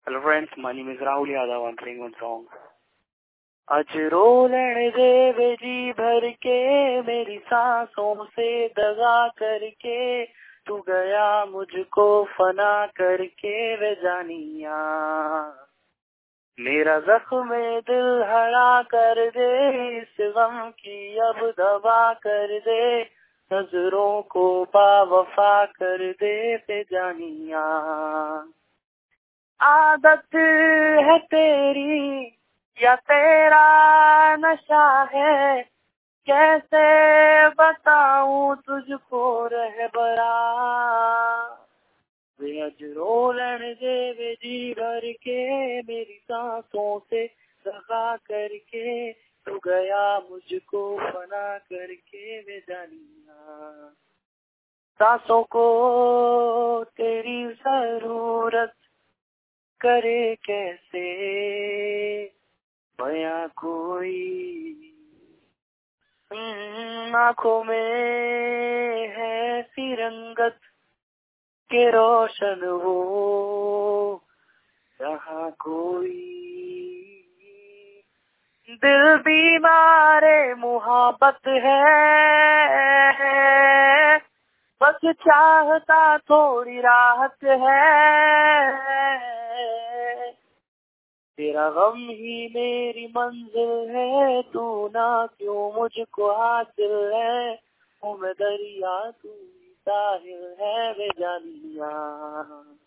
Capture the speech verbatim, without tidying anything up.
Hello friends, my name is Rahul Yadav. I'm playing one song. आज रो लेने दे वे जी भर के मेरी सांसों से दगा करके तू गया मुझको फना करके वे जानिया मेरा जख्म दिल हरा कर दे इस गम की अब दवा कर दे नजरों को बावफा कर दे पे जानिया आदत है तेरी या तेरा नशा है कैसे बताऊं तुझको रहबरा वे अज रोलन दे वे जी भर के मेरी सांसों से दगा करके तू गया मुझको फना करके वे जानिया सांसों को तेरी जरूरत करे कैसे बयां कोई आँखों में है सी रंगत के रोशन वो जहाँ कोई दिल बीमारे मुहब्बत है बस चाहता थोड़ी राहत है तेरा गम ही मेरी मंजिल है तू ना क्यों मुझको हासिल है ओ मैं दरिया तू साहिल है वे जानिया।